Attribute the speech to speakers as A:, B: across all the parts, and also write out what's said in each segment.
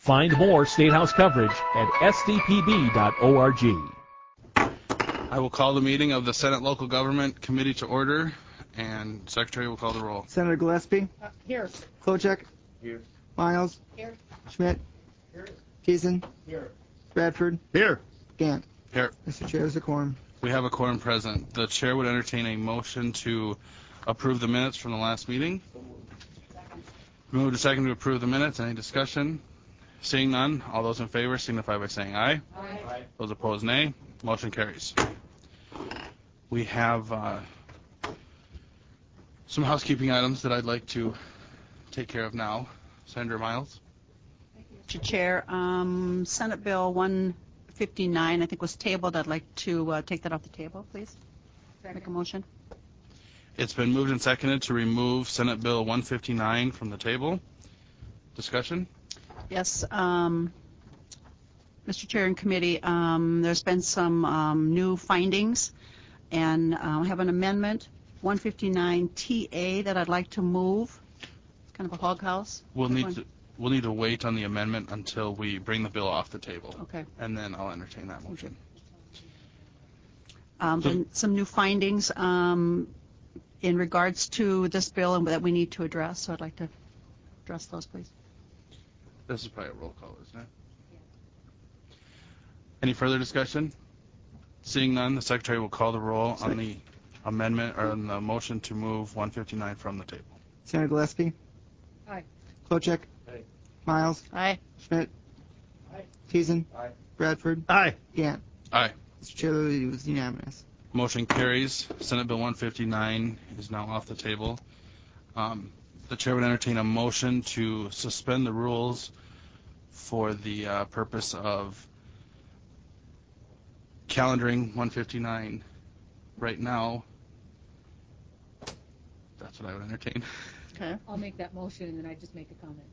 A: Find more State House coverage at sdpb.org.
B: I will call the meeting of the Senate Local Government Committee to order, and Secretary will call the roll.
C: Senator Gillespie?
D: Here.
C: Klobuchar?
E: Here.
C: Miles?
D: Here.
C: Schmidt?
E: Here.
C: Teason?
E: Here.
C: Bradford?
E: Here.
C: Gant?
B: Here.
C: Mr. Chair, there's a quorum.
B: We have a quorum present. The chair would entertain a motion to approve the minutes from the last meeting. Move to second to approve the minutes. Any discussion? Seeing none, all those in favor signify by saying aye.
E: Aye.
B: Those opposed, nay. Motion carries. We have some housekeeping items that I'd like to take care of now. Senator Miles.
D: Mr. Chair, Senate Bill 159, I think, was tabled. I'd like to take that off the table, please. Make a motion.
B: It's been moved and seconded to remove Senate Bill 159 from the table. Discussion?
D: Yes, Mr. Chair and committee, there's been some new findings, and I have an amendment, 159TA, that I'd like to move. It's kind of a hog house.
B: We'll need to wait on the amendment until we bring the bill off the table.
D: Okay.
B: And then I'll entertain that motion.
D: And some new findings in regards to this bill and that we need to address, so I'd like to address those, please.
B: This is probably a roll call, isn't it? Any further discussion? Seeing none, the Secretary will call the roll on the amendment or on the motion to move 159 from the table.
C: Senator Gillespie?
D: Aye.
C: Klobuchar?
E: Aye.
C: Miles?
D: Aye.
C: Schmidt?
E: Aye.
C: Teason?
E: Aye.
C: Bradford?
E: Aye.
C: Gant?
B: Aye.
C: Mr. Chair, it was unanimous.
B: Motion carries. Senate Bill 159 is now off the table. The Chair would entertain a motion to suspend the rules for the purpose of calendaring 159 right now. That's what I would entertain.
D: Okay.
F: I'll make that motion and then I just make a comment.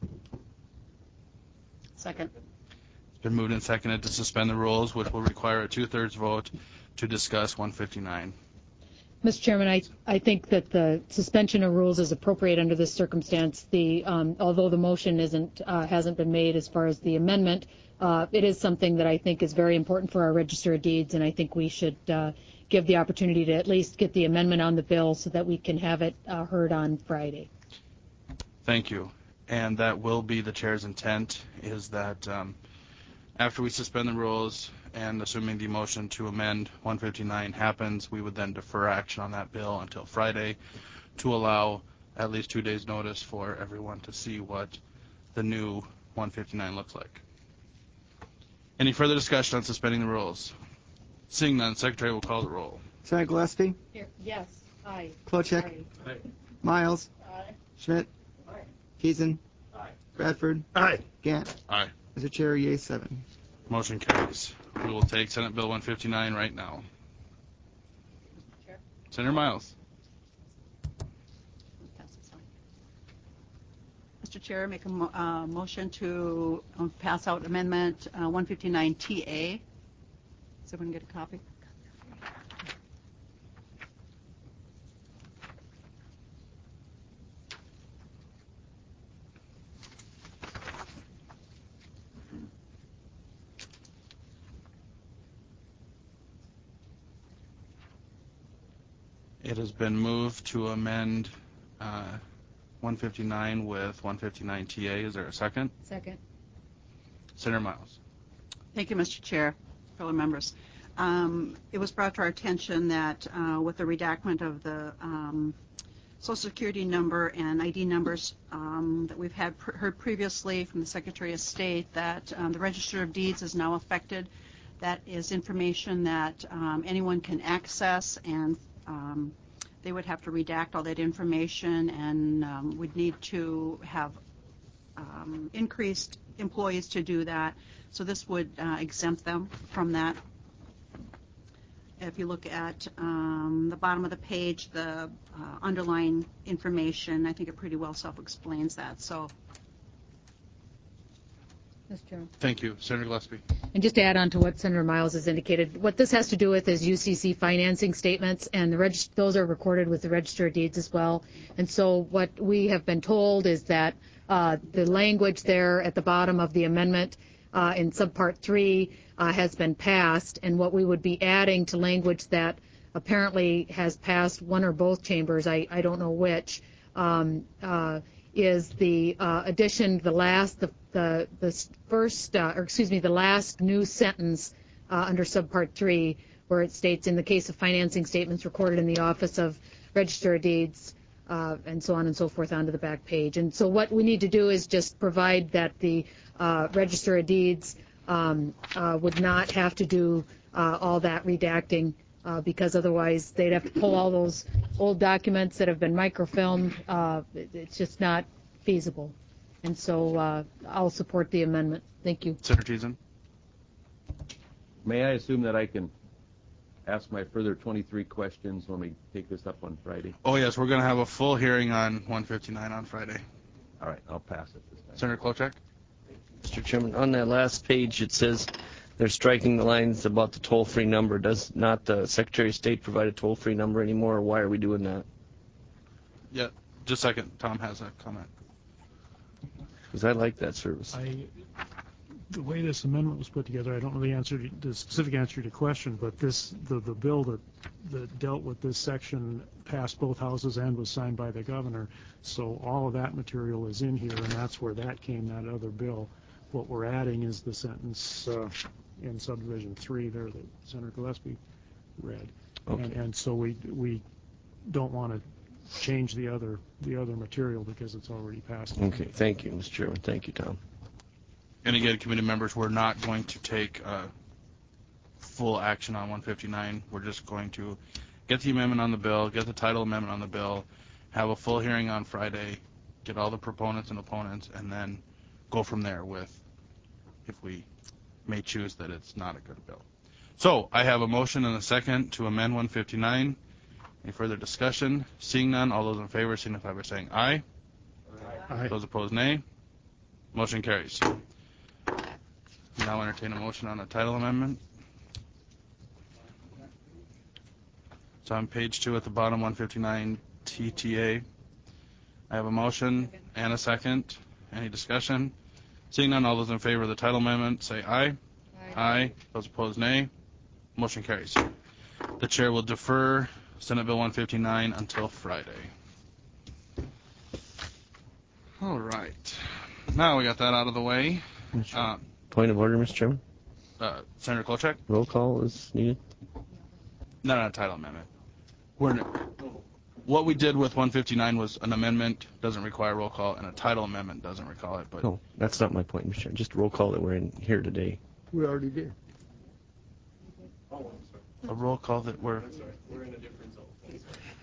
D: Second.
B: It's been moved and seconded to suspend the rules, which will require a 2/3 vote to discuss 159.
F: Mr. Chairman, I think that the suspension of rules is appropriate under this circumstance. Although the motion hasn't been made as far as the amendment, it is something that I think is very important for our Register of Deeds, and I think we should give the opportunity to at least get the amendment on the bill so that we can have it heard on Friday.
B: Thank you. And that will be the Chair's intent, is that after we suspend the rules and assuming the motion to amend 159 happens, we would then defer action on that bill until Friday to allow at least 2 days notice for everyone to see what the new 159 looks like. Any further discussion on suspending the rules? Seeing none, Secretary will call the roll.
C: Senator Gillespie?
F: Here, yes. Aye.
C: Klobuchar?
E: Aye.
C: Miles?
E: Aye.
C: Schmidt?
E: Aye.
C: Teason?
E: Aye.
C: Bradford?
E: Aye.
C: Gant?
B: Aye.
C: Mr. Chair, yea 7.
B: Motion carries. We will take Senate Bill 159 right now.
D: Chair.
B: Senator Miles.
D: Mr. Chair, make a motion to pass out Amendment 159TA. Does everyone get a copy?
B: It has been moved to amend 159 with 159TA. Is there a second?
F: Second.
B: Senator Miles.
D: Thank you, Mr. Chair, fellow members. It was brought to our attention that with the redactment of the Social Security number and ID numbers that we've heard previously from the Secretary of State, that the Register of Deeds is now affected. That is information that anyone can access, and they would have to redact all that information, and we'd need to have increased employees to do that. So this would exempt them from that. If you look at the bottom of the page, the underlying information, I think it pretty well self-explains that. So,
F: Mr. Chairman.
B: Thank you. Senator Gillespie.
F: And just to add on to what Senator Miles has indicated, what this has to do with is UCC financing statements, and those are recorded with the Register of Deeds as well. And so what we have been told is that the language there at the bottom of the amendment in subpart 3 has been passed, and what we would be adding to language that apparently has passed one or both chambers, I don't know which, is the addition, the last new sentence under subpart 3, where it states, in the case of financing statements recorded in the Office of Register of Deeds, and so on and so forth onto the back page. And so what we need to do is just provide that the Register of Deeds would not have to do all that redacting, because otherwise they'd have to pull all those old documents that have been microfilmed. It's just not feasible. And so I'll support the amendment. Thank you.
B: Senator Thiessen.
E: May I assume that I can ask my further 23 questions when we take this up on Friday?
B: Oh, yes, we're going to have a full hearing on 159 on Friday.
E: All right, I'll pass it this time.
B: Senator Klobuchar.
G: Mr. Chairman, on that last page it says they're striking the lines about the toll-free number. Does not the Secretary of State provide a toll-free number anymore, or why are we doing that?
B: Yeah, just a second. Tom has a comment.
G: Because I like that service.
H: The way this amendment was put together, I don't know the specific answer to your question, but the bill that dealt with this section passed both houses and was signed by the governor. So all of that material is in here, and that's where that came, that other bill. What we're adding is the sentence in subdivision 3 there that Senator Gillespie read. Okay. And so we don't want to change the other material because it's already passed.
G: Okay, thank you, Mr. Chairman. Thank you, Tom.
B: And again, committee members, we're not going to take full action on 159. We're just going to get the amendment on the bill, get the title amendment on the bill, have a full hearing on Friday, get all the proponents and opponents, and then go from there with if we may choose that it's not a good bill. So I have a motion and a second to amend 159. Any further discussion? Seeing none, all those in favor signify by saying aye. Aye. Those opposed, nay. Motion carries. Now entertain a motion on the title amendment. It's on page 2 at the bottom, 159 TTA. I have a motion and a second. Any discussion? Seeing none, all those in favor of the title amendment say aye. Aye. Those opposed, nay. Motion carries. The chair will defer Senate Bill 159 until Friday. All right. Now we got that out of the way.
G: Point of order, Mr. Chairman.
B: Senator Klobuchar?
G: Roll call is needed.
B: No, title amendment. What we did with 159 was an amendment, doesn't require roll call, and a title amendment doesn't require it. But
G: no, that's not my point, Mr. Chairman. Just roll call that we're in here today.
C: We already did.
B: A roll call that we're...
E: We're in a different zone.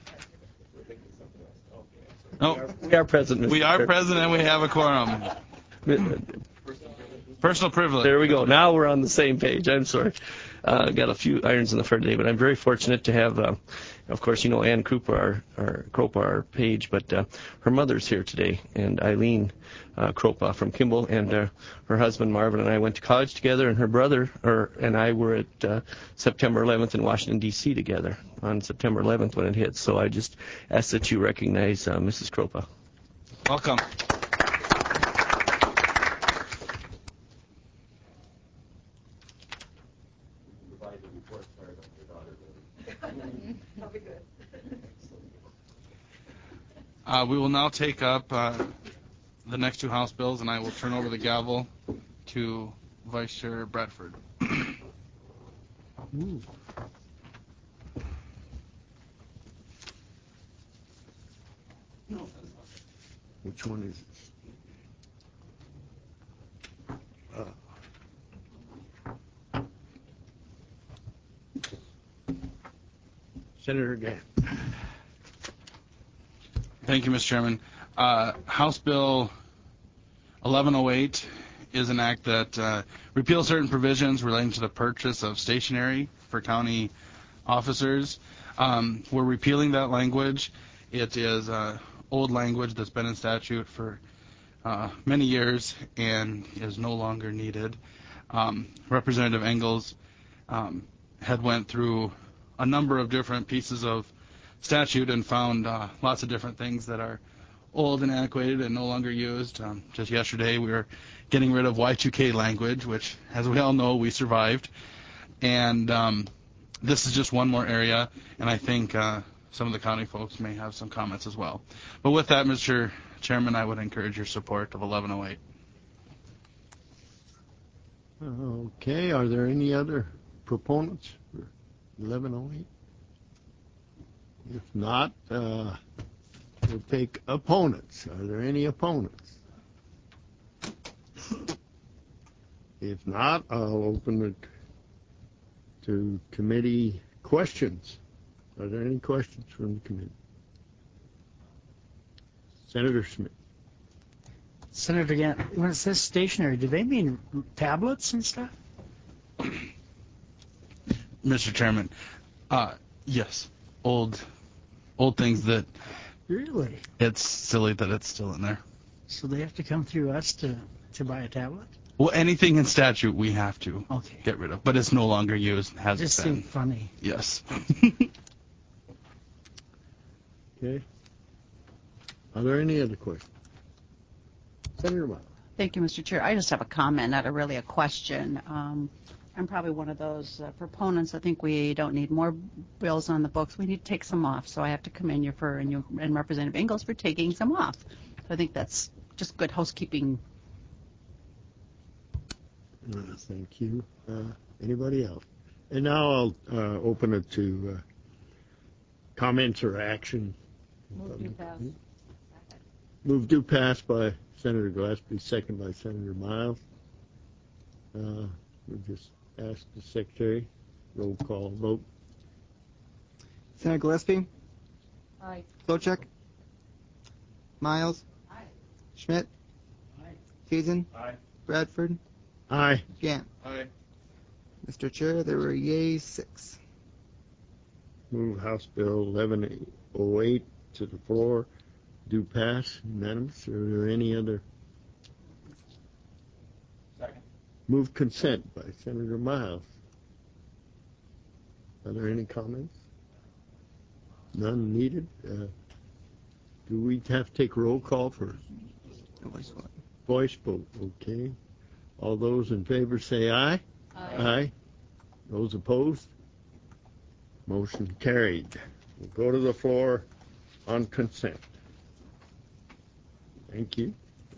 B: No,
G: we are present, Mr.
B: We are present and we have a quorum. Personal privilege.
G: There we go. Now we're on the same page. I'm sorry. Got a few irons in the fire today, but I'm very fortunate to have, of course, you know, Ann Krupa, our page, but her mother's here today, and Eileen Krupa from Kimball, and her husband Marvin and I went to college together, and her brother and I were at September 11th in Washington, D.C. together on September 11th when it hit. So I just ask that you recognize Mrs. Krupa.
B: Welcome. We will now take up the next two House bills, and I will turn over the gavel to Vice Chair Bradford.
G: Which one is it? Senator Gann.
B: Thank you, Mr. Chairman. House Bill 1108 is an act that repeals certain provisions relating to the purchase of stationery for county officers. We're repealing that language. It is old language that's been in statute for many years and is no longer needed. Representative Engels had went through a number of different pieces of statute and found lots of different things that are old and antiquated and no longer used. Just yesterday we were getting rid of Y2K language, which, as we all know, we survived. And this is just one more area, and I think some of the county folks may have some comments as well. But with that, Mr. Chairman, I would encourage your support of 1108.
I: Okay, are there any other proponents for 1108? If not, we'll take opponents. Are there any opponents? If not, I'll open it to committee questions. Are there any questions from the committee? Senator Smith.
J: Senator Gant, when it says stationary, do they mean tablets and stuff?
B: Mr. Chairman, yes, old things that.
J: Really?
B: It's silly that it's still in there.
J: So they have to come through us to buy a tablet?
B: Well, anything in statute we have to
J: Okay.
B: get rid of, but it's no longer used. Has
J: Just
B: been.
J: seemed funny.
B: Yes.
I: Okay. Are there any other questions? Senator Miles.
D: Thank you, Mr. Chair. I just have a comment, not really a question. I'm probably one of those proponents. I think we don't need more bills on the books. We need to take some off. So I have to commend you and Representative Engels for taking some off. So I think that's just good housekeeping.
I: Thank you. Anybody else? And now I'll open it to comments or action.
F: Move to pass.
I: Move to pass by Senator Gillespie, second by Senator Miles. We'll just ask the Secretary, roll call vote.
C: Senator Gillespie?
F: Aye.
C: Klochek? Miles?
F: Aye.
C: Schmidt?
F: Aye.
C: Hazen?
B: Aye.
C: Bradford?
I: Aye.
C: Gant?
B: Aye.
C: Mr. Chair, there were yeas 6.
I: Move House Bill 1108 to the floor. Do pass, unanimous. Are there any other?
B: Second.
I: Move consent by Senator Miles. Are there any comments? None needed. Do we have to take roll call for voice vote? Okay. All those in favor say aye.
F: Aye.
I: Aye. Those opposed? Motion carried. We'll go to the floor on consent. Thank you.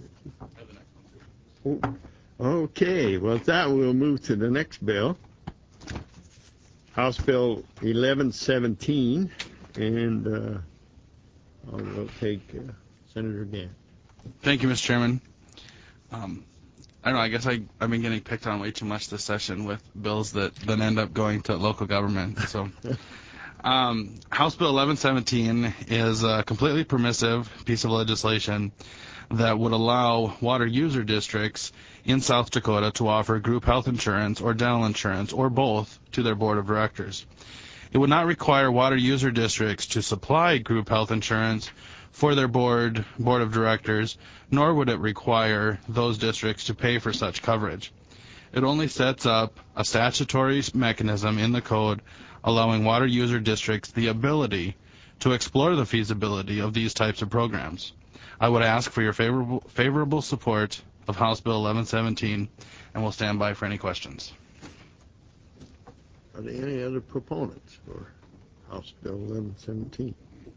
I: Okay, well, with that, we'll move to the next bill, House Bill 1117, and I'll take Senator Gant.
B: Thank you, Mr. Chairman. I don't know, I guess I've been getting picked on way too much this session with bills that then end up going to local government. So, House Bill 1117 is a completely permissive piece of legislation that would allow water user districts in South Dakota to offer group health insurance or dental insurance or both to their board of directors. It would not require water user districts to supply group health insurance for their board of directors, nor would it require those districts to pay for such coverage. It only sets up a statutory mechanism in the code allowing water user districts the ability to explore the feasibility of these types of programs. I would ask for your favorable support of House Bill 1117, and we'll stand by for any questions.
I: Are there any other proponents for House Bill 1117?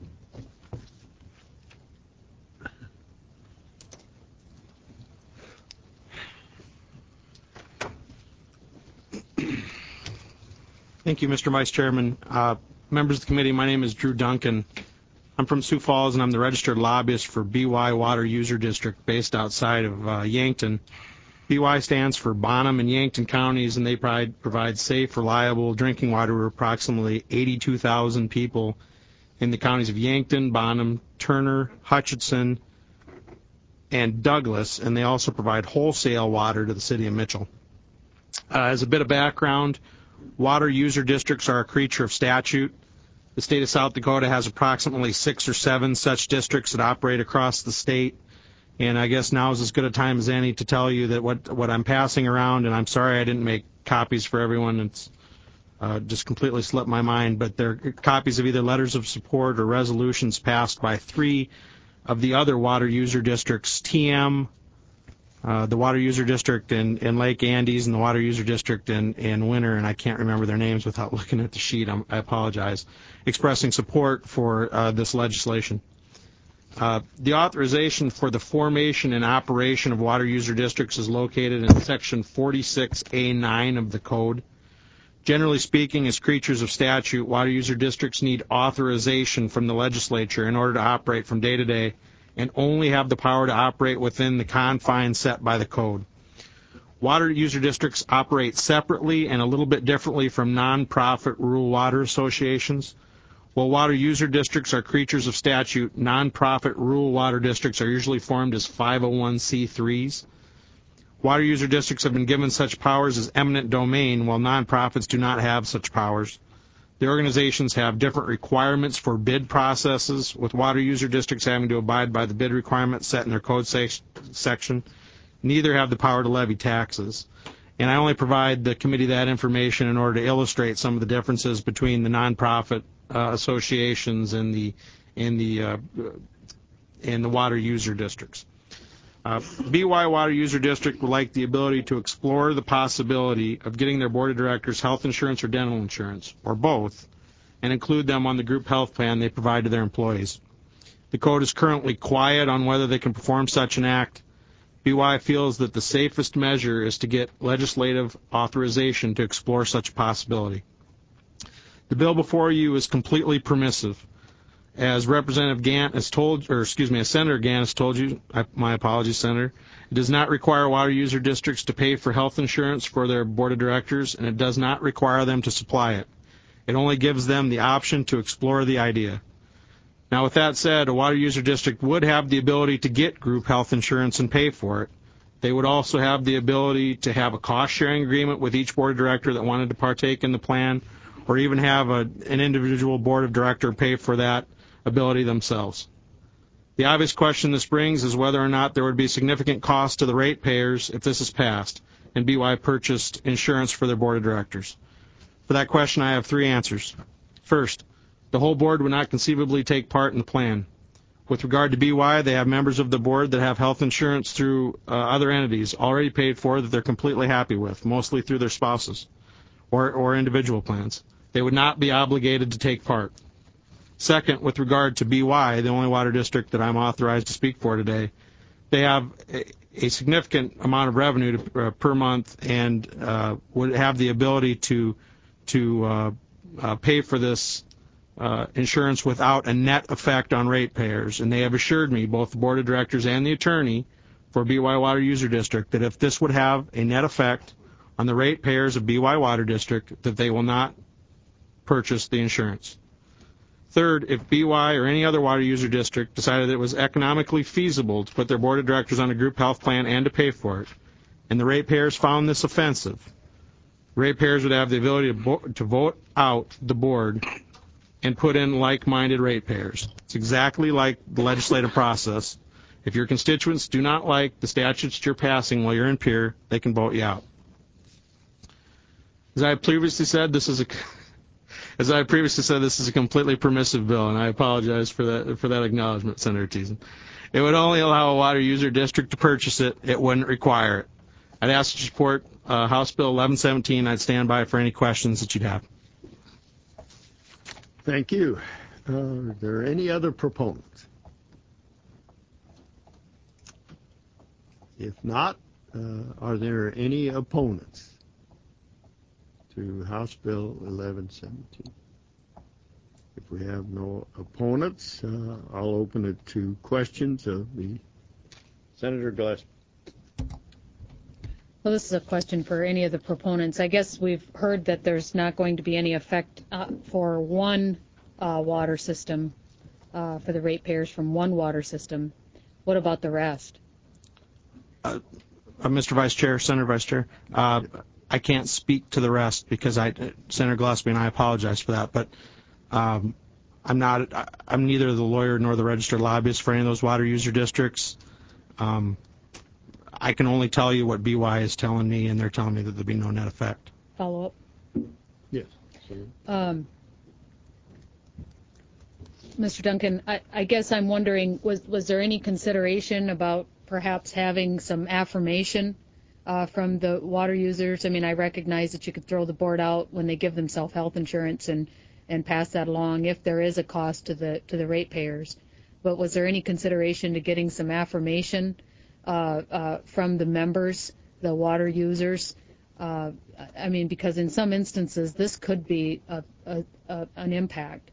K: Thank you, Mr. Vice Chairman. Members of the committee, my name is Drew Duncan. I'm from Sioux Falls, and I'm the registered lobbyist for BY Water User District based outside of Yankton. BY stands for Bonham and Yankton counties, and they provide safe, reliable drinking water to approximately 82,000 people in the counties of Yankton, Bonham, Turner, Hutchinson, and Douglas, and they also provide wholesale water to the city of Mitchell. As a bit of background, water user districts are a creature of statute. The state of South Dakota has approximately 6 or 7 such districts that operate across the state, And I guess now is as good a time as any to tell you that what I'm passing around, and I'm sorry I didn't make copies for everyone. It's just completely slipped my mind, but they're copies of either letters of support or resolutions passed by 3 of the other water user districts, TM, the water user district in Lake Andes, and the water user district in Winter, and I can't remember their names without looking at the sheet. I apologize, expressing support for this legislation. The authorization for the formation and operation of water user districts is located in Section 46A9 of the Code. Generally speaking, as creatures of statute, water user districts need authorization from the legislature in order to operate from day to day and only have the power to operate within the confines set by the Code. Water user districts operate separately and a little bit differently from nonprofit rural water associations. While water user districts are creatures of statute, nonprofit rural water districts are usually formed as 501c3s. Water user districts have been given such powers as eminent domain, while nonprofits do not have such powers. The organizations have different requirements for bid processes, with water user districts having to abide by the bid requirements set in their code section. Neither have the power to levy taxes. And I only provide the committee that information in order to illustrate some of the differences between the nonprofit associations and the water user districts. BY Water User District would like the ability to explore the possibility of getting their board of directors health insurance or dental insurance, or both, and include them on the group health plan they provide to their employees. The code is currently quiet on whether they can perform such an act. BY feels that the safest measure is to get legislative authorization to explore such a possibility. The bill before you is completely permissive. As Representative Gant has told, or excuse me, as Senator Gant has told you, my apologies, Senator, it does not require water user districts to pay for health insurance for their board of directors, and it does not require them to supply it. It only gives them the option to explore the idea. Now, with that said, a water user district would have the ability to get group health insurance and pay for it. They would also have the ability to have a cost-sharing agreement with each board of director that wanted to partake in the plan, or even have an individual board of director pay for that ability themselves. The obvious question this brings is whether or not there would be significant cost to the ratepayers if this is passed and BY purchased insurance for their board of directors. For that question, I have 3 answers. First, the whole board would not conceivably take part in the plan. With regard to BY, they have members of the board that have health insurance through other entities already paid for that they're completely happy with, mostly through their spouses or individual plans. They would not be obligated to take part. Second, with regard to BY, the only water district that I'm authorized to speak for today, they have a significant amount of revenue per month and would have the ability to pay for this insurance without a net effect on ratepayers. And they have assured me, both the board of directors and the attorney for BY Water User District, that if this would have a net effect on the ratepayers of BY Water District, that they will not purchase the insurance. Third, if BY or any other water user district decided that it was economically feasible to put their board of directors on a group health plan and to pay for it, and the ratepayers found this offensive, ratepayers would have the ability to vote out the board and put in like-minded ratepayers. It's exactly like the legislative process. If your constituents do not like the statutes you're passing while you're in peer, they can vote you out. As I previously said, this is a completely permissive bill, and I apologize for that acknowledgement, Senator Thiessen. It would only allow a water user district to purchase it. It wouldn't require it. I'd ask that you support House Bill 1117. I'd stand by for any questions that you'd have.
I: Thank you. Are there any other proponents? If not, are there any opponents to House Bill 1117? If we have no opponents, I'll open it to questions of the Senator Gillespie.
F: Well, this is a question for any of the proponents. I guess we've heard that there's not going to be any effect for one water system, for the ratepayers from one water system. What about the rest?
K: Mr. Vice Chair, Senator Vice Chair, I can't speak to the rest because Senator Gillespie, and I apologize for that, but I'm neither the lawyer nor the registered lobbyist for any of those water user districts. I can only tell you what BY is telling me, and they're telling me that there'll be no net effect.
F: Follow up.
I: Yes.
F: Mr. Duncan, I guess I'm wondering, was there any consideration about perhaps having some affirmation from the water users? I mean, I recognize that you could throw the board out when they give themselves health insurance and pass that along if there is a cost to the ratepayers. But was there any consideration to getting some affirmation from the members, the water users? I mean, because in some instances this could be an impact.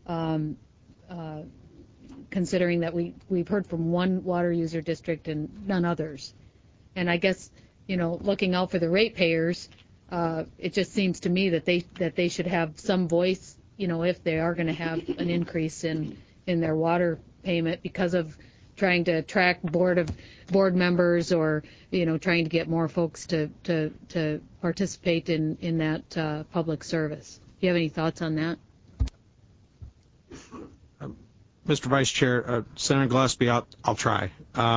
F: Considering that we've heard from one water user district and none others. And I guess, looking out for the ratepayers, it just seems to me that they should have some voice, if they are going to have an increase in their water payment because of trying to attract board members or, trying to get more folks to participate in that public service. Do you have any thoughts on that?
K: Mr. Vice Chair, Senator Gillespie, I'll try.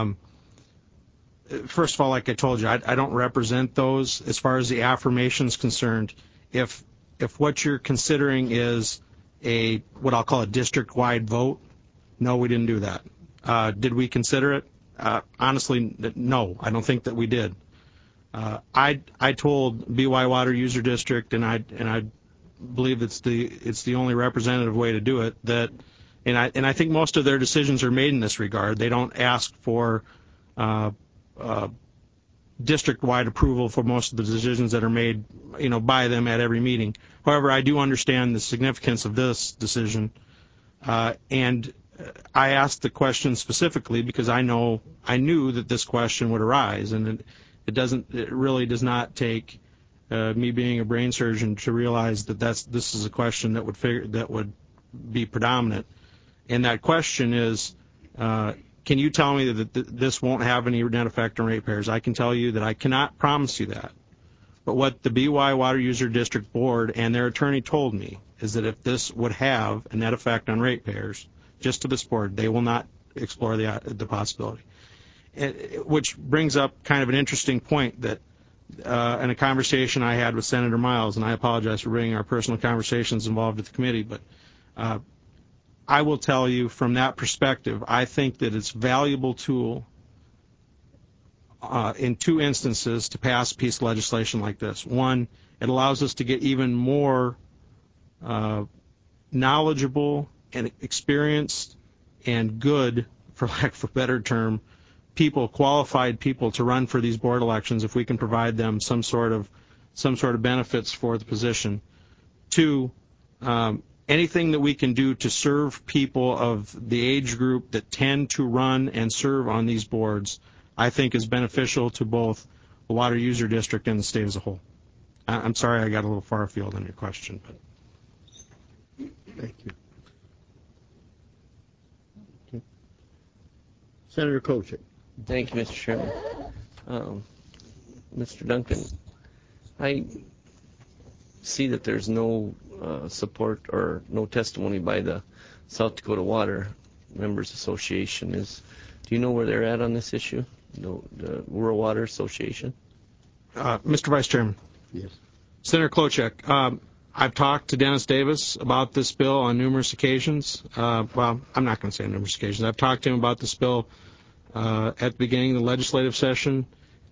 K: First of all, like I told you, I don't represent those. As far as the affirmation is concerned, if what you're considering is what I'll call a district-wide vote, no, we didn't do that. Did we consider it? Honestly, no, I don't think that we did. I told BY Water User District, and I believe it's the only representative way to do it, that. And I think most of their decisions are made in this regard. They don't ask for district-wide approval for most of the decisions that are made, by them at every meeting. However, I do understand the significance of this decision, and I asked the question specifically because I knew that this question would arise, and it really does not take me being a brain surgeon to realize that this is a question that would be predominant. And that question is, can you tell me that this won't have any net effect on ratepayers? I can tell you that I cannot promise you that. But what the BY Water User District Board and their attorney told me is that if this would have a net effect on ratepayers, just to this board, they will not explore the possibility. Which brings up kind of an interesting point that in a conversation I had with Senator Miles, and I apologize for bringing our personal conversations involved with the committee, but I will tell you from that perspective, I think that it's a valuable tool in two instances to pass a piece of legislation like this. One, it allows us to get even more knowledgeable and experienced and good, for lack of a better term, qualified people to run for these board elections if we can provide them some sort of benefits for the position. Two, anything that we can do to serve people of the age group that tend to run and serve on these boards, I think is beneficial to both the Water User District and the state as a whole. I'm sorry I got a little far afield on your question. But.
I: Thank you. Okay. Senator Kochek.
G: Thank you, Mr. Chairman. Mr. Duncan, I see that there's no support or no testimony by the South Dakota Water Members Association. Do you know where they're at on this issue? The Rural Water Association?
K: Mr. Vice Chairman.
I: Yes.
K: Senator Klobuchar, I've talked to Dennis Davis about this bill on numerous occasions. Well, I'm not going to say on numerous occasions. I've talked to him about this bill at the beginning of the legislative session.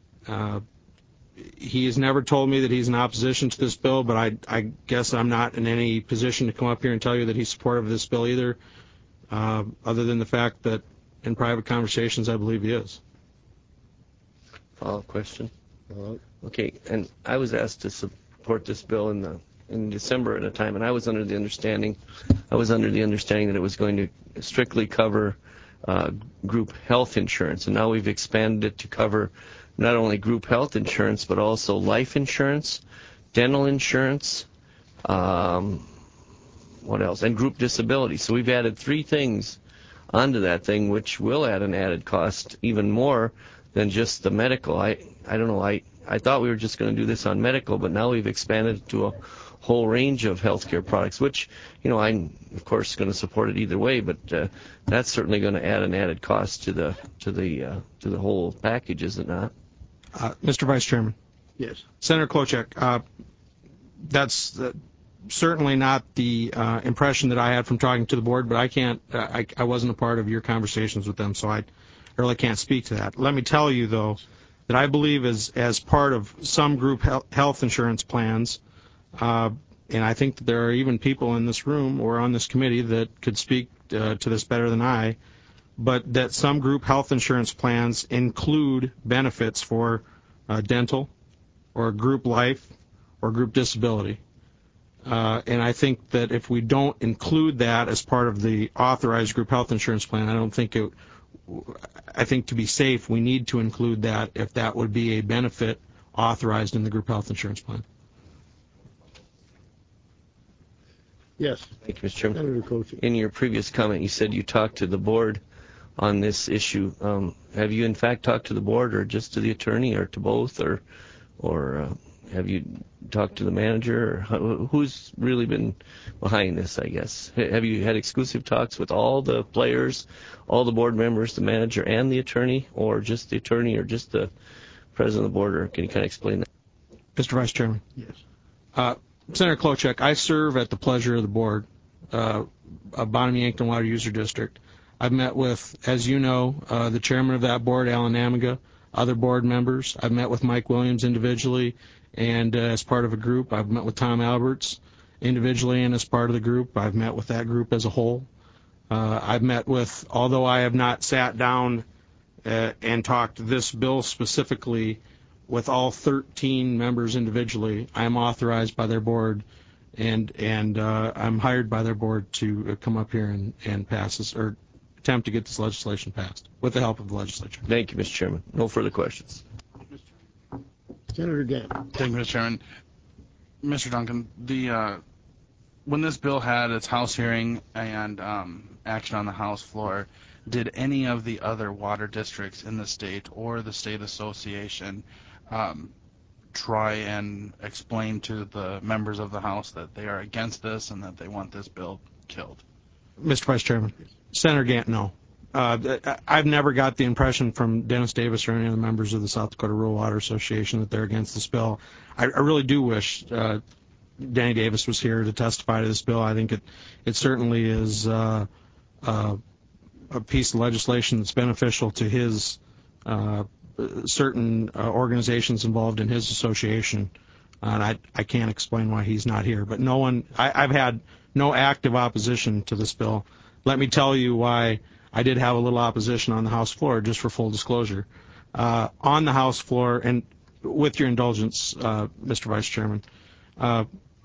K: He has never told me that he's in opposition to this bill, but I guess I'm not in any position to come up here and tell you that he's supportive of this bill either, other than the fact that in private conversations I believe he is.
G: Follow-up question? Okay, and I was asked to support this bill in December at a time, and I was under the understanding that it was going to strictly cover group health insurance, and now we've expanded it to cover not only group health insurance, but also life insurance, dental insurance, what else, and group disability. So we've added 3 things onto that thing, which will add an added cost even more than just the medical. I don't know, I I thought we were just going to do this on medical, but now we've expanded to a whole range of healthcare products, which, I'm of course going to support it either way, but that's certainly going to add an added cost to the whole package, is it not?
K: Mr. Vice Chairman.
I: Yes.
K: Senator Klobuchar, that's certainly not the impression that I had from talking to the board, but I can't. I wasn't a part of your conversations with them, so I really can't speak to that. Let me tell you, though, that I believe as part of some group health insurance plans, and I think that there are even people in this room or on this committee that could speak to this better than I, but that some group health insurance plans include benefits for dental or group life or group disability. And I think that if we don't include that as part of the authorized group health insurance plan, I think to be safe, we need to include that if that would be a benefit authorized in the group health insurance plan.
I: Yes.
G: Thank you, Mr. Chairman.
I: Senator Kocik.
G: In your previous comment, you said you talked to the board on this issue. Have you in fact talked to the board, or just to the attorney, or to both, or have you talked to the manager? Or who's really been behind this, I guess? Have you had exclusive talks with all the players, all the board members, the manager, and the attorney, or just the attorney, or just the president of the board? Or can you kind of explain that?
K: Mr. Vice Chairman.
I: Yes.
K: Senator Klobuchar, I serve at the pleasure of the board of Bonham-Yankton Water User District. I've met with, as you know, the chairman of that board, Alan Namiga, other board members. I've met with Mike Williams individually and as part of a group. I've met with Tom Alberts individually and as part of the group. I've met with that group as a whole. I've met with, although I have not sat down and talked this bill specifically with all 13 members individually, I am authorized by their board and I'm hired by their board to come up here and pass this, or attempt to get this legislation passed with the help of the legislature.
G: Thank you, Mr. Chairman. No further questions.
I: Senator Gann.
B: Thank you, Mr. Chairman. Mr. Duncan, when this bill had its House hearing and action on the House floor, did any of the other water districts in the state or the state association try and explain to the members of the House that they are against this and that they want this bill killed?
K: Mr. Vice Chairman. Senator Gantt, no. I've never got the impression from Dennis Davis or any of the members of the South Dakota Rural Water Association that they're against this bill. I really do wish Danny Davis was here to testify to this bill. I think it certainly is a piece of legislation that's beneficial to his certain organizations involved in his association. And I can't explain why he's not here. But I've had no active opposition to this bill. Let me tell you why I did have a little opposition on the House floor, just for full disclosure. On the House floor, and with your indulgence, Mr. Vice Chairman, I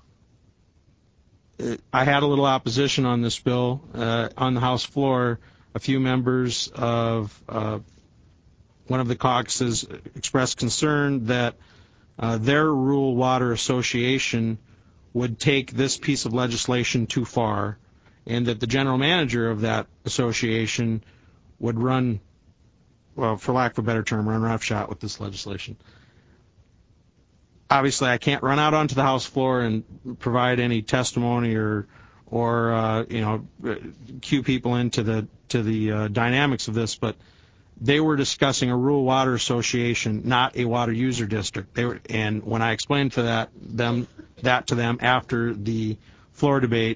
K: had a little opposition on this bill. On the House floor, a few members of one of the caucuses expressed concern that their rural water association would take this piece of legislation too far, and that the general manager of that association would run, well, for lack of a better term, run roughshod with this legislation. Obviously, I can't run out onto the House floor and provide any testimony or cue people into the dynamics of this, but they were discussing a rural water association, not a water user district. And when I explained to them after the floor debate,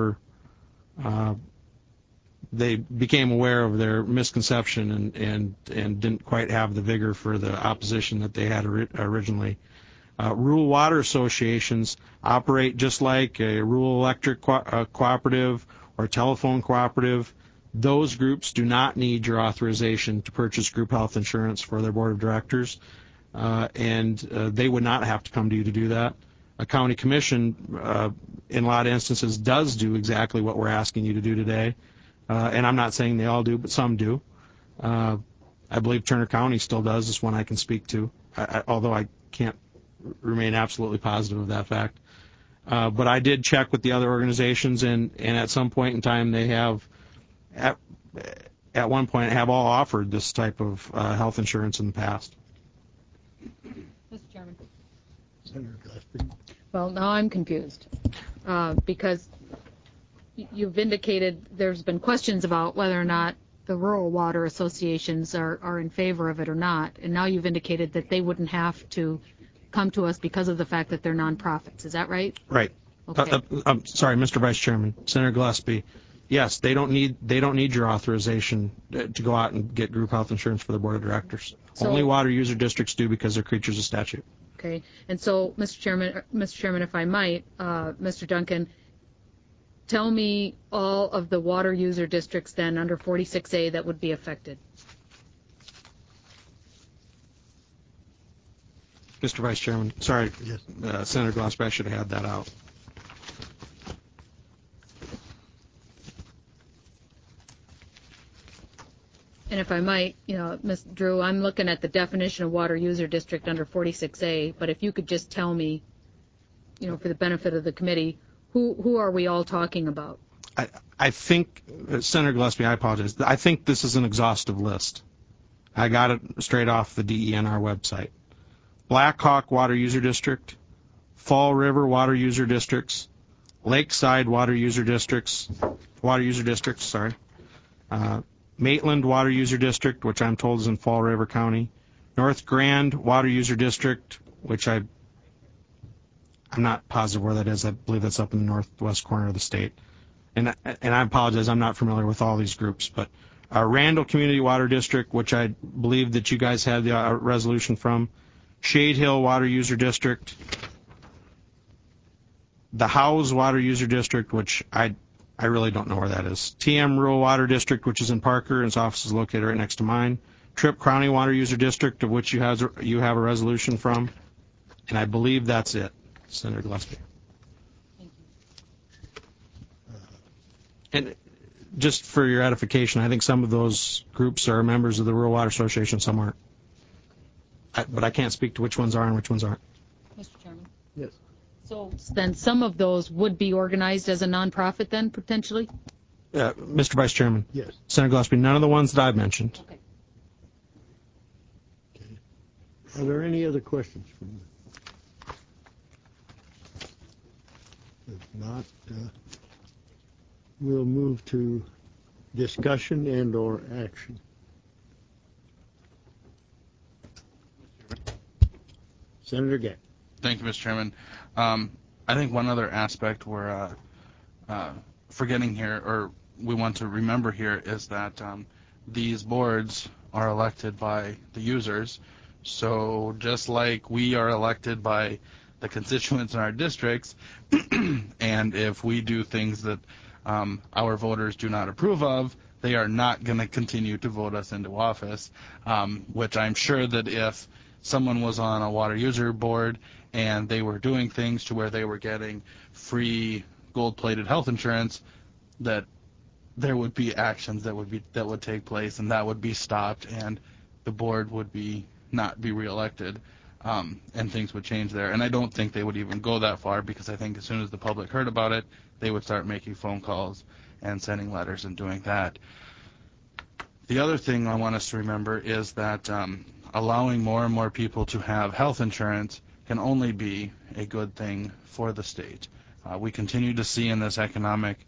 K: they became aware of their misconception and didn't quite have the vigor for the opposition that they had originally. Rural water associations operate just like a rural electric cooperative or telephone cooperative. Those groups do not need your authorization to purchase group health insurance for their board of directors, and they would not have to come to you to do that. A county commission, in a lot of instances, does do exactly what we're asking you to do today, and I'm not saying they all do, but some do. I believe Turner County still does. It's one I can speak to, although I can't remain absolutely positive of that fact. But I did check with the other organizations, and at some point in time they have, at one point, have all offered this type of health insurance in the past.
F: Mr.
I: Senator Gillespie.
F: Well, now I'm confused because you've indicated there's been questions about whether or not the rural water associations are in favor of it or not, and now you've indicated that they wouldn't have to come to us because of the fact that they're nonprofits. Is that right?
K: Right.
F: Okay.
K: I'm sorry, Mr. Vice Chairman, Senator Gillespie. Yes, they don't need your authorization to go out and get group health insurance for the board of directors. Only water user districts do because they're creatures of statute.
F: Okay. And so, Mr. Chairman, if I might, Mr. Duncan, tell me all of the water user districts then under 46A that would be affected.
K: Mr. Vice Chairman, sorry, yes. Senator Gillespie, I should have had that out.
F: And if I might, Ms. Drew, I'm looking at the definition of water user district under 46A, but if you could just tell me, for the benefit of the committee, who are we all talking about?
K: I think, Senator Gillespie, I apologize. I think this is an exhaustive list. I got it straight off the DENR website. Black Hawk Water User District, Fall River Water User Districts, Lakeside Water User Districts, Maitland Water User District, which I'm told is in Fall River County, North Grand Water User District, which I'm not positive where that is. I believe that's up in the northwest corner of the state. And I apologize, I'm not familiar with all these groups, but Randall Community Water District, which I believe that you guys had the resolution from, Shade Hill Water User District, the Howes Water User District, which I really don't know where that is, TM Rural Water District, which is in Parker, and its office is located right next to mine, Tripp County Water User District, of which you have a resolution from, and I believe that's it, Senator Gillespie.
F: Thank you.
K: And just for your edification, I think some of those groups are members of the Rural Water Association, some aren't. But I can't speak to which ones are and which ones aren't.
F: Mr. Chairman?
I: Yes.
F: So then some of those would be organized as a nonprofit then, potentially?
K: Mr. Vice Chairman?
I: Yes.
K: Senator Gillespie, none of the ones that I've mentioned.
F: Okay.
I: Are there any other questions from you? If not, we'll move to discussion and or action. Senator Gatt.
B: Thank you, Mr. Chairman. I think one other aspect we're forgetting here, or we want to remember here, is that these boards are elected by the users. So just like we are elected by the constituents in our districts, and if we do things that our voters do not approve of, they are not going to continue to vote us into office, which I'm sure that if someone was on a water user board and they were doing things to where they were getting free gold-plated health insurance, that there would be actions that would take place, and that would be stopped, and the board would not be reelected, and things would change there. And I don't think they would even go that far, because I think as soon as the public heard about it, they would start making phone calls and sending letters and doing that. The other thing I want us to remember is that allowing more and more people to have health insurance can only be a good thing for the state. We continue to see in this economic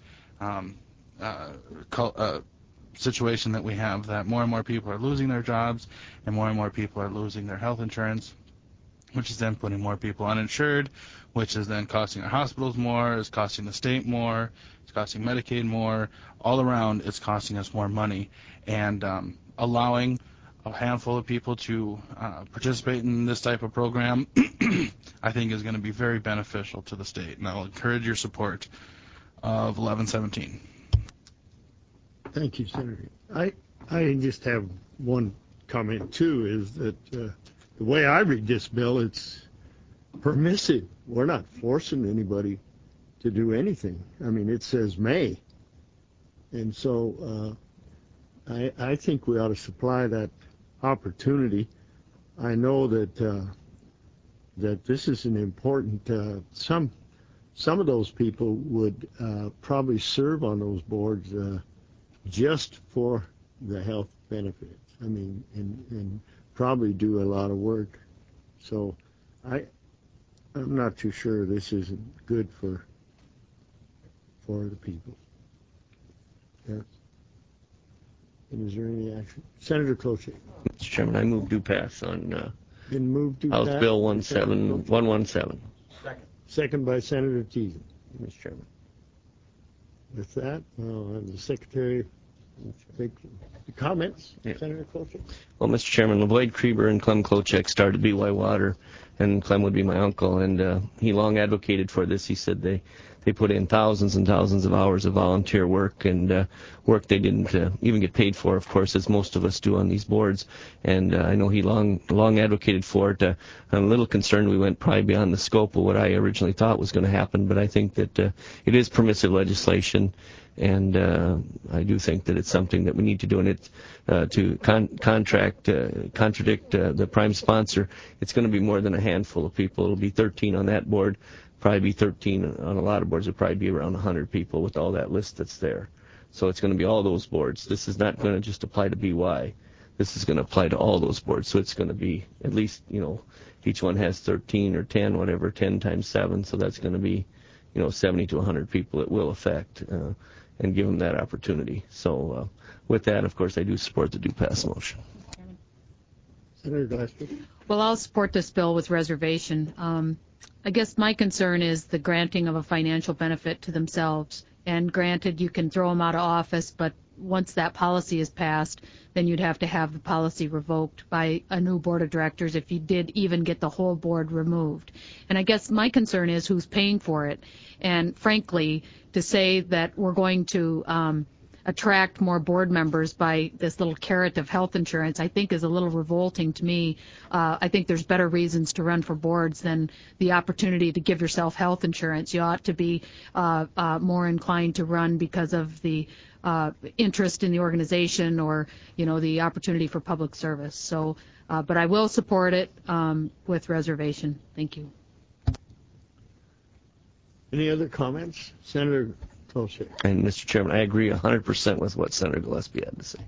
B: situation that we have that more and more people are losing their jobs and more people are losing their health insurance, which is then putting more people uninsured, which is then costing our hospitals more, is costing the state more, it's costing Medicaid more. All around, it's costing us more money. And allowing a handful of people to participate in this type of program, I think is going to be very beneficial to the state. And I'll encourage your support of 1117.
I: Thank you, Senator. I just have one comment, too, is that the way I read this bill, it's permissive. We're not forcing anybody to do anything. I mean, it says may. And so I think we ought to supply that opportunity. I know that that this is an important, some of those people would probably serve on those boards just for the health benefits. I mean, and probably do a lot of work. So I'm not too sure this isn't good for the people. Yes. And is there any action? Senator Klobuchar.
G: Mr. Chairman, I move due pass on
I: Been moved to
G: House
I: pass.
G: Bill 117.
I: Second by Senator Teason.
G: Mr. Chairman.
I: With that, I'll have the Secretary take the comments.
G: Yeah.
I: Senator Klobuchar.
G: Well, Mr. Chairman, LeBoyd Krieber and Clem Klochek started BY Water, and Clem would be my uncle, and he long advocated for this. He said they put in thousands and thousands of hours of volunteer work and work they didn't even get paid for, of course, as most of us do on these boards. And I know he long advocated for it. I'm a little concerned we went probably beyond the scope of what I originally thought was going to happen, but I think that it is permissive legislation. And I do think that it's something that we need to do, and it's to contradict the prime sponsor. It's going to be more than a handful of people. It'll be 13 on that board, probably be 13 on a lot of boards. It'll probably be around 100 people with all that list that's there. So it's going to be all those boards. This is not going to just apply to BY. This is going to apply to all those boards. So it's going to be at least, each one has 13 or 10, whatever, 10 times 7. So that's going to be, 70 to 100 people it will affect. And give them that opportunity. So with that, of course, I do support the due pass motion.
I: Senator Glassman.
F: Well, I'll support this bill with reservation. I guess my concern is the granting of a financial benefit to themselves. And granted, you can throw them out of office, but once that policy is passed, then you'd have to have the policy revoked by a new board of directors if you did even get the whole board removed. And I guess my concern is who's paying for it. And frankly, to say that we're going to attract more board members by this little carrot of health insurance, I think is a little revolting to me. I think there's better reasons to run for boards than the opportunity to give yourself health insurance. You ought to be more inclined to run because of the interest in the organization or, the opportunity for public service. So, but I will support it with reservation. Thank you.
I: Any other comments? Senator Klobuchar.
G: And, Mr. Chairman, I agree 100% with what Senator Gillespie had to say.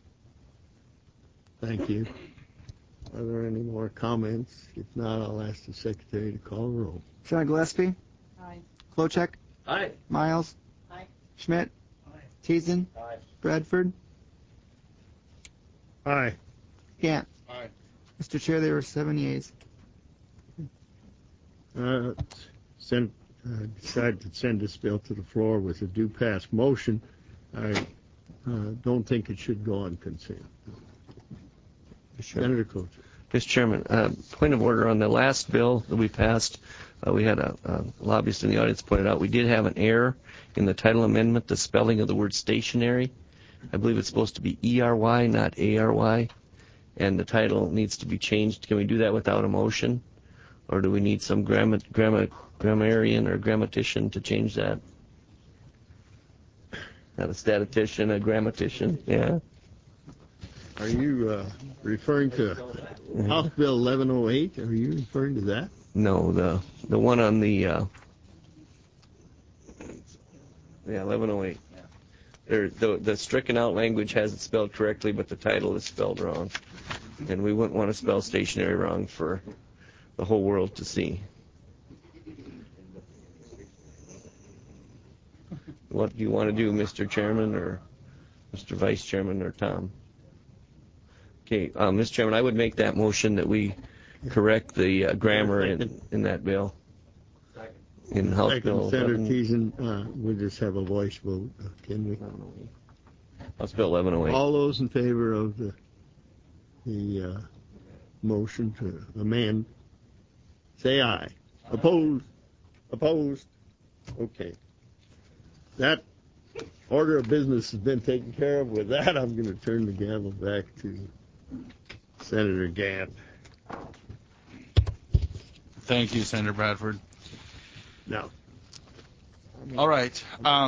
I: Thank you. Are there any more comments? If not, I'll ask the Secretary to call the roll.
C: Senator Gillespie.
F: Aye.
C: Klobuchar.
E: Aye.
C: Miles.
F: Aye.
C: Schmidt.
J: Aye.
C: Teason.
J: Aye.
C: Bradford.
I: Aye.
C: Gant.
B: Aye.
C: Mr. Chair, there were 7 yeas.
I: Decided to send this bill to the floor with a due pass motion. I don't think it should go on consent. Senator Klobuchar.
G: Mr. Chairman, point of order on the last bill that we passed. We had a lobbyist in the audience pointed out we did have an error in the title amendment, the spelling of the word stationary. I believe it's supposed to be E-R-Y, not A-R-Y, and the title needs to be changed. Can we do that without a motion, or do we need some grammarian or grammatician to change that? Not a statistician, a grammatician, yeah.
I: Are you referring to House Bill 1108? Are you referring to that?
G: No, the one on the 1108. The stricken out language has it spelled correctly, but the title is spelled wrong, and we wouldn't want to spell stationary wrong for the whole world to see. What do you want to do, Mr. Chairman, or Mr. Vice Chairman, or Tom? Okay, Mr. Chairman, I would make that motion that we correct the grammar in that bill. In House Bill
I: Senator
G: 11.
I: Teason, we'll just have a voice vote, can we?
G: House Bill 1108.
I: All those in favor of the motion to amend, say aye. Opposed? Opposed? Okay. That order of business has been taken care of. With that, I'm going to turn the gavel back to Senator Gant.
B: Thank you, Senator Bradford.
I: No.
B: All right.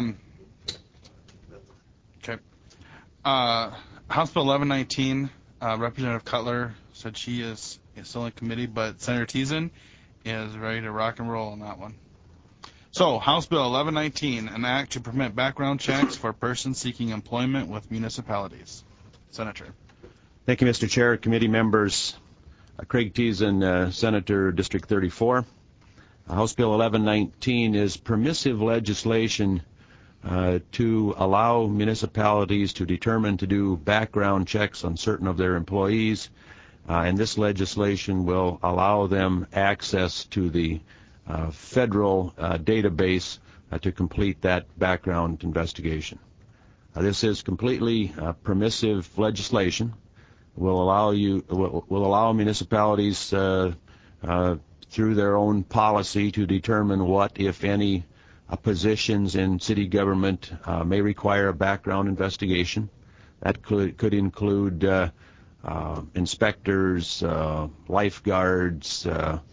B: Okay. House Bill 1119, Representative Cutler said she is still in committee, but Senator Teason is ready to rock and roll on that one. So, House Bill 1119, an act to permit background checks for persons seeking employment with municipalities. Senator.
L: Thank you, Mr. Chair, committee members. Craig Teason, Senator, District 34.
E: House Bill 1119 is permissive legislation to allow municipalities to determine to do background checks on certain of their employees, and this legislation will allow them access to the federal database to complete that background investigation. This is completely permissive legislation. Will allow municipalities through their own policy to determine what, if any, positions in city government may require a background investigation. That could include inspectors, lifeguards,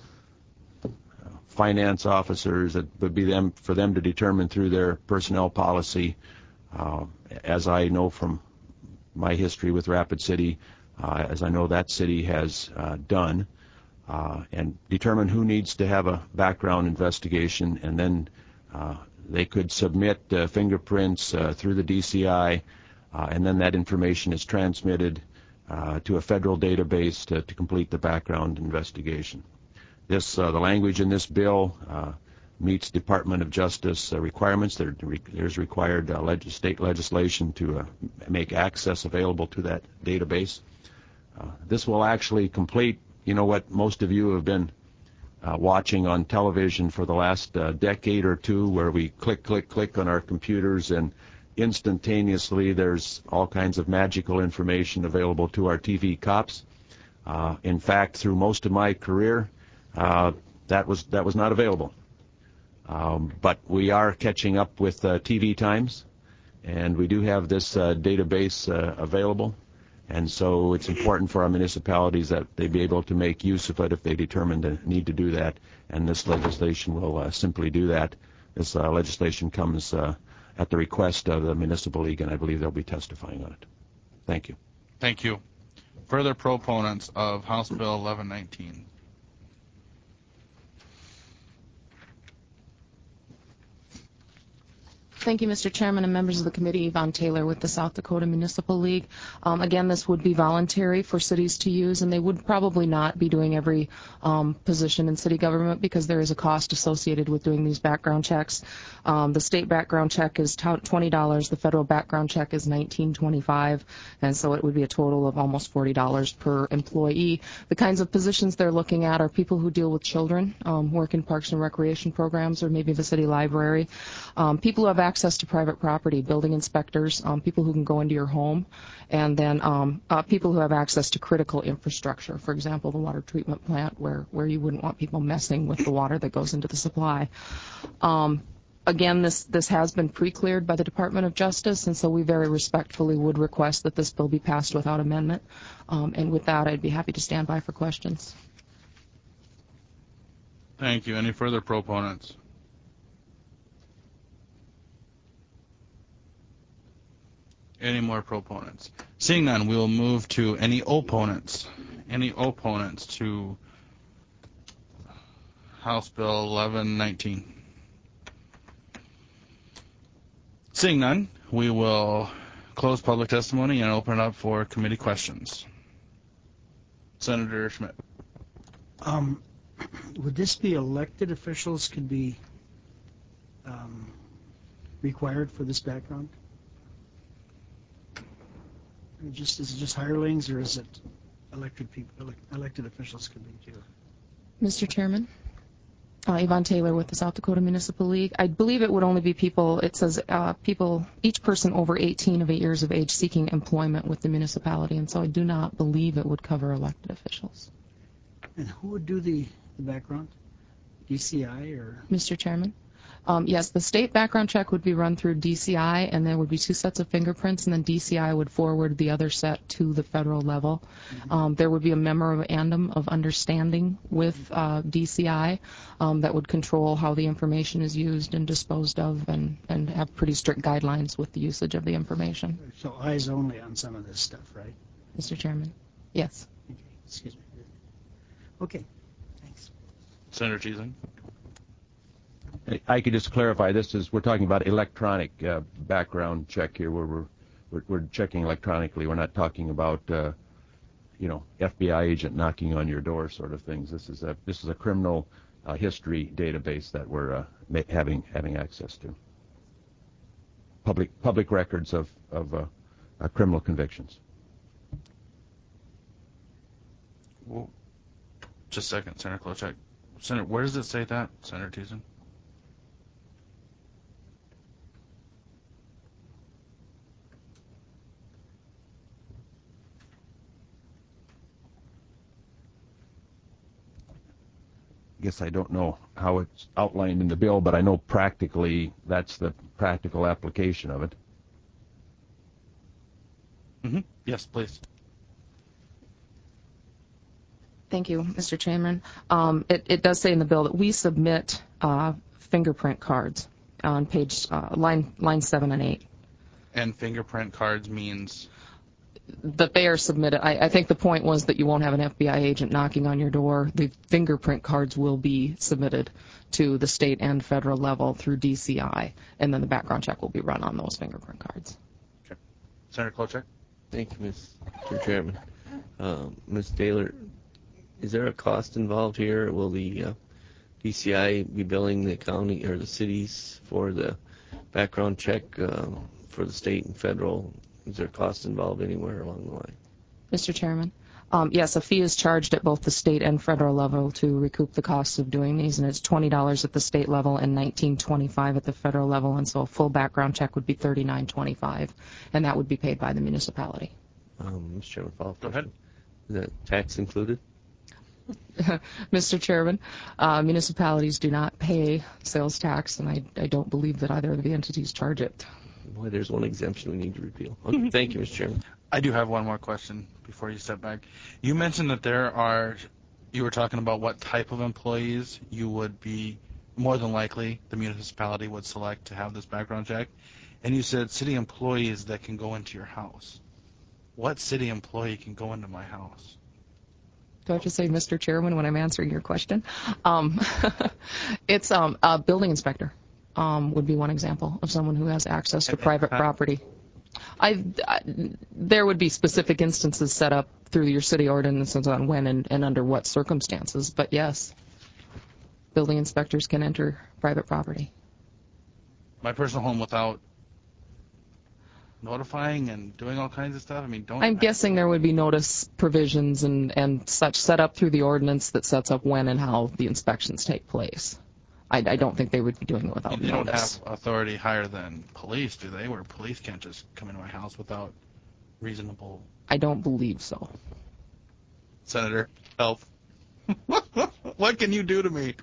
E: finance officers. That would be for them to determine through their personnel policy, as I know from my history with Rapid City, as I know that city has done, and determine who needs to have a background investigation, and then they could submit fingerprints through the DCI, and then that information is transmitted to a federal database to complete the background investigation. The language in this bill meets Department of Justice requirements. There's required state legislation to make access available to that database. This will actually complete, what most of you have been watching on television for the last decade or two, where we click on our computers, and instantaneously there's all kinds of magical information available to our TV cops. In fact, through most of my career, that was not available. But we are catching up with TV times, and we do have this database available. And so it's important for our municipalities that they be able to make use of it if they determine to need to do that. And this legislation will simply do that. This legislation comes at the request of the Municipal League, and I believe they'll be testifying on it. Thank you.
B: Thank you. Further proponents of House Bill 1119?
L: Thank you, Mr. Chairman and members of the committee. Yvonne Taylor with the South Dakota Municipal League. Again, this would be voluntary for cities to use, and they would probably not be doing every position in city government because there is a cost associated with doing these background checks. The state background check is $20. The federal background check is $19.25, and so it would be a total of almost $40 per employee. The kinds of positions they're looking at are people who deal with children, work in parks and recreation programs, or maybe the city library, people who have access to private property, building inspectors, people who can go into your home, and then people who have access to critical infrastructure, for example, the water treatment plant where you wouldn't want people messing with the water that goes into the supply. Again, this has been pre-cleared by the Department of Justice, and so we very respectfully would request that this bill be passed without amendment. And with that, I'd be happy to stand by for questions.
B: Thank you. Any further proponents? Any more proponents? Seeing none, we will move to any opponents. Any opponents to House Bill 1119? Seeing none, we will close public testimony and open it up for committee questions. Senator Schmidt.
J: Would this be elected officials could be required for this background? Is it just hirelings, or is it elected people? Elected officials could be too.
L: Mr. Chairman, Yvonne Taylor with the South Dakota Municipal League. I believe it would only be people. It says people, each person over 18 of 8 years of age seeking employment with the municipality, and so I do not believe it would cover elected officials.
J: And who would do the background? DCI or?
L: Mr. Chairman? Yes, the state background check would be run through DCI, and there would be 2 sets of fingerprints, and then DCI would forward the other set to the federal level. Mm-hmm. There would be a memorandum of understanding with DCI that would control how the information is used and disposed of, and have pretty strict guidelines with the usage of the information.
J: So eyes only on some of this stuff, right?
L: Mr. Chairman? Yes.
J: Okay. Excuse me. Okay. Thanks.
B: Senator Cheeseman.
E: I could just clarify. We're talking about electronic background check here, where we're checking electronically. We're not talking about FBI agent knocking on your door sort of things. This is a criminal history database that we're having access to. Public records of criminal convictions.
B: Well, just a second, Senator Klobuchar. Senator, where does it say that, Senator Thiessen?
E: I guess I don't know how it's outlined in the bill, but I know practically that's the practical application of it.
B: Mm-hmm. Yes, please.
L: Thank you, Mr. Chairman. It does say in the bill that we submit fingerprint cards on page line 7 and 8.
B: And fingerprint cards means?
L: That they are submitted. I think the point was that you won't have an FBI agent knocking on your door. The fingerprint cards will be submitted to the state and federal level through DCI, and then the background check will be run on those fingerprint cards.
B: Okay. Senator Klobuchar?
G: Thank you, Mr. Chairman. Ms. Taylor, is there a cost involved here? Will the DCI be billing the county or the cities for the background check for the state and federal? Is there a cost involved anywhere along the line?
L: Mr. Chairman, yes, a fee is charged at both the state and federal level to recoup the costs of doing these, and it's $20 at the state level and $19.25 at the federal level, and so a full background check would be $39.25, and that would be paid by the municipality.
G: Mr. Chairman, follow-up
B: Go
G: question. Is that tax included?
L: Mr. Chairman, municipalities do not pay sales tax, and I don't believe that either of the entities charge it.
G: Boy, there's one exemption we need to repeal. Okay, thank you, Mr. Chairman.
B: I do have one more question before you step back. You mentioned that you were talking about what type of employees you would be more than likely the municipality would select to have this background check, and you said city employees that can go into your house. What city employee can go into my house?
L: Do I have to say Mr. Chairman when I'm answering your question? It's a building inspector. Would be one example of someone who has access to private property. There would be specific instances set up through your city ordinances on when and under what circumstances, but yes, building inspectors can enter private property.
B: My personal home without notifying and doing all kinds of stuff? I mean,
L: I'm guessing there would be notice provisions and such set up through the ordinance that sets up when and how the inspections take place. I don't think they would be doing it without notice.
B: They don't have authority higher than police, do they? Where police can't just come into my house without reasonable...
L: I don't believe so.
B: Senator, help. What can you do to me?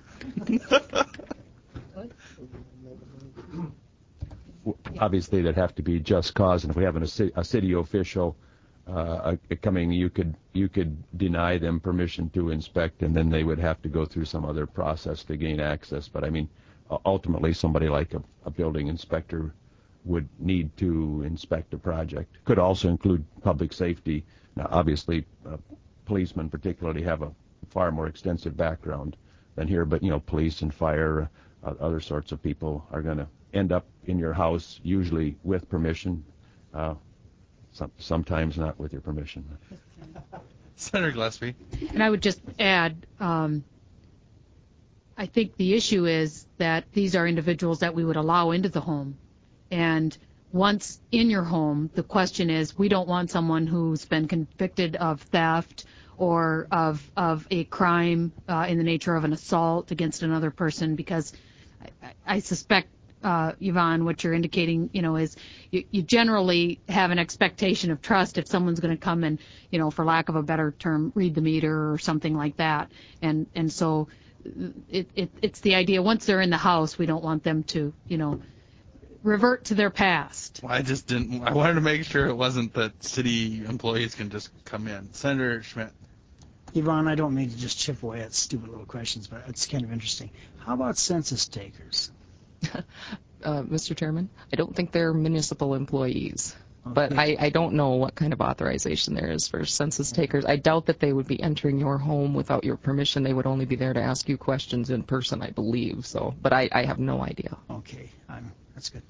E: Obviously, there'd have to be just cause, and if we have a city official coming, you could deny them permission to inspect, and then they would have to go through some other process to gain access. But I mean, ultimately, somebody like a building inspector would need to inspect a project. Could also include public safety. Now, obviously, policemen particularly have a far more extensive background than here, but police and fire, other sorts of people are going to end up in your house, usually with permission. Sometimes not with your permission.
B: Senator Gillespie.
F: And I would just add, I think the issue is that these are individuals that we would allow into the home. And once in your home, the question is, we don't want someone who's been convicted of theft or of a crime in the nature of an assault against another person, because I suspect, Yvonne, what you're indicating, is you generally have an expectation of trust if someone's going to come and, for lack of a better term, read the meter or something like that. And so it's the idea, once they're in the house, we don't want them to, revert to their past.
B: Well, I wanted to make sure it wasn't that city employees can just come in. Senator Schmidt.
J: Yvonne, I don't mean to just chip away at stupid little questions, but it's kind of interesting. How about census takers?
L: Mr. Chairman, I don't think they're municipal employees, but I don't know what kind of authorization there is for census takers. I doubt that they would be entering your home without your permission. They would only be there to ask you questions in person, I believe. So, but I have no idea.
J: Okay, that's good.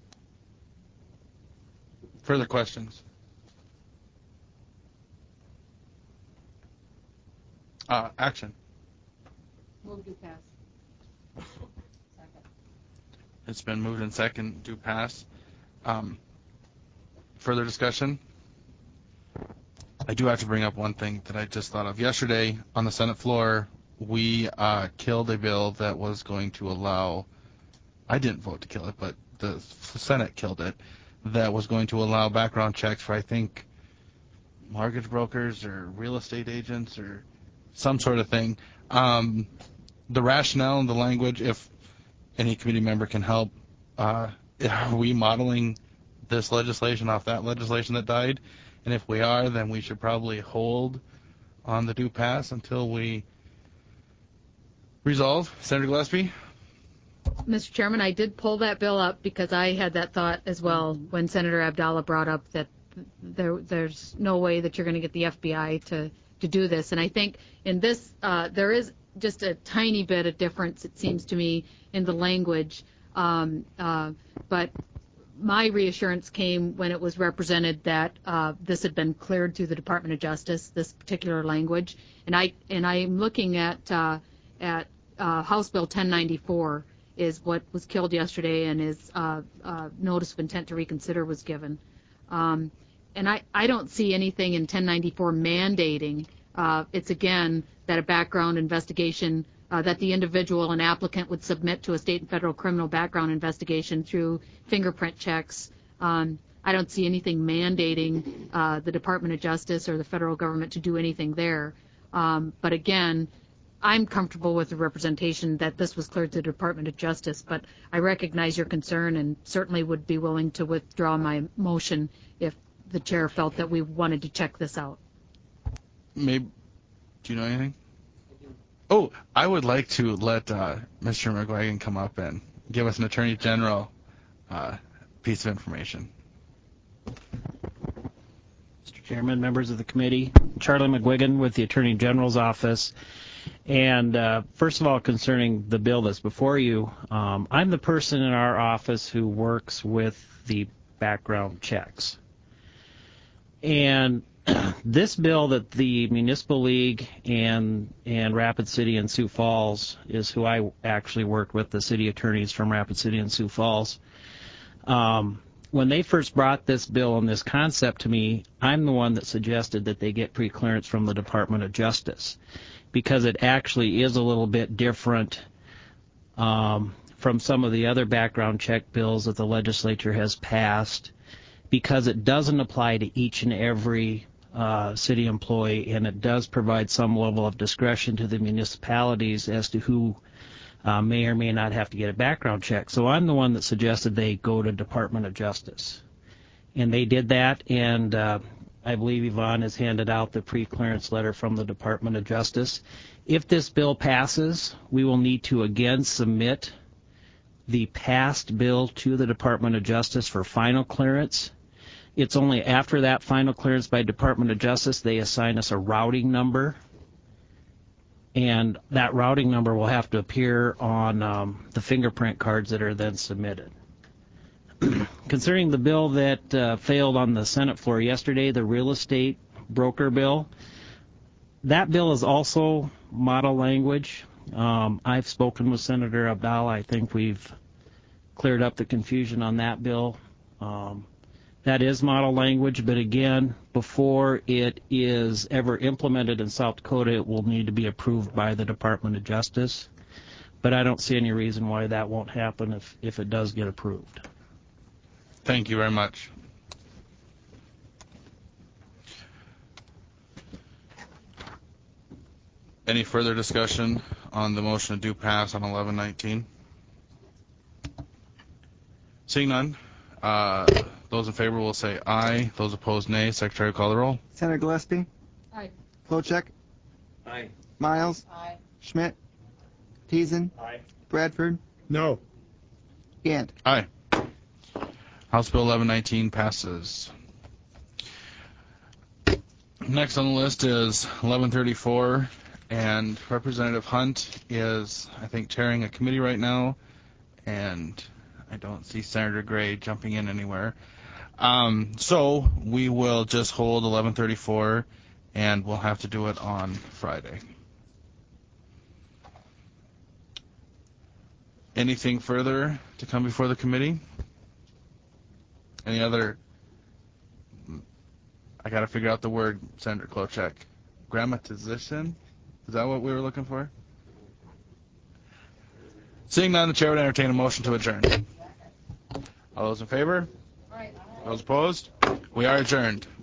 B: Further questions? Action.
F: Move to pass.
B: It's been moved and second to pass. Further discussion? I do have to bring up one thing that I just thought of. Yesterday on the Senate floor, we killed a bill that was going to allow, I didn't vote to kill it, but the Senate killed it, that was going to allow background checks for, I think, mortgage brokers or real estate agents or some sort of thing. The rationale and the language, if any committee member can help, are we modeling this legislation off that legislation that died? And if we are, then we should probably hold on the due pass until we resolve. Senator Gillespie?
F: Mr. Chairman, I did pull that bill up because I had that thought as well when Senator Abdallah brought up that there's no way that you're going to get the FBI to do this. And I think in this, there is just a tiny bit of difference, it seems to me, in the language. But my reassurance came when it was represented that this had been cleared through the Department of Justice, this particular language. And I'm looking at House Bill 1094 is what was killed yesterday, and his notice of intent to reconsider was given. And I don't see anything in 1094 mandating. It's again that a background investigation that the individual and applicant would submit to a state and federal criminal background investigation through fingerprint checks. I don't see anything mandating the Department of Justice or the federal government to do anything there. But again, I'm comfortable with the representation that this was cleared to the Department of Justice, but I recognize your concern and certainly would be willing to withdraw my motion if the chair felt that we wanted to check this out.
B: Maybe. Do you know anything? Oh, I would like to let Mr. McGuigan come up and give us an Attorney General piece of information.
M: Mr. Chairman, members of the committee, Charlie McGuigan with the Attorney General's office. And first of all, concerning the bill that's before you, I'm the person in our office who works with the background checks. And this bill that the Municipal League and Rapid City and Sioux Falls is who I actually worked with, the city attorneys from Rapid City and Sioux Falls. When they first brought this bill and this concept to me, I'm the one that suggested that they get pre-clearance from the Department of Justice because it actually is a little bit different from some of the other background check bills that the legislature has passed because it doesn't apply to each and every city employee, and it does provide some level of discretion to the municipalities as to who may or may not have to get a background check. So I'm the one that suggested they go to Department of Justice. And they did that, and I believe Yvonne has handed out the pre-clearance letter from the Department of Justice. If this bill passes, we will need to again submit the passed bill to the Department of Justice for final clearance. It's only after that final clearance by Department of Justice they assign us a routing number, and that routing number will have to appear on the fingerprint cards that are then submitted. Concerning the bill that failed on the Senate floor yesterday, the real estate broker bill, that bill is also model language. I've spoken with Senator Abdallah. I think we've cleared up the confusion on that bill. That is model language, but again, before it is ever implemented in South Dakota, it will need to be approved by the Department of Justice. But I don't see any reason why that won't happen if it does get approved.
B: Thank you very much. Any further discussion on the motion to do pass on 1119? Seeing none, those in favor will say aye. Those opposed, nay. Secretary, call the roll.
C: Senator Gillespie?
F: Aye.
C: Klochek?
G: Aye.
C: Miles?
F: Aye.
C: Schmidt? Teason?
G: Aye.
C: Bradford?
I: No.
C: Gant?
B: Aye. House Bill 1119 passes. Next on the list is 1134, and Representative Hunt is, I think, chairing a committee right now, and I don't see Senator Gray jumping in anywhere. So we will just hold 1134, and we'll have to do it on Friday. Anything further to come before the committee? Any other? I got to figure out the word, Senator Klobuchar. Grammatization? Is that what we were looking for? Seeing none, the chair would entertain a motion to adjourn. All those in favor? Those opposed? We are adjourned.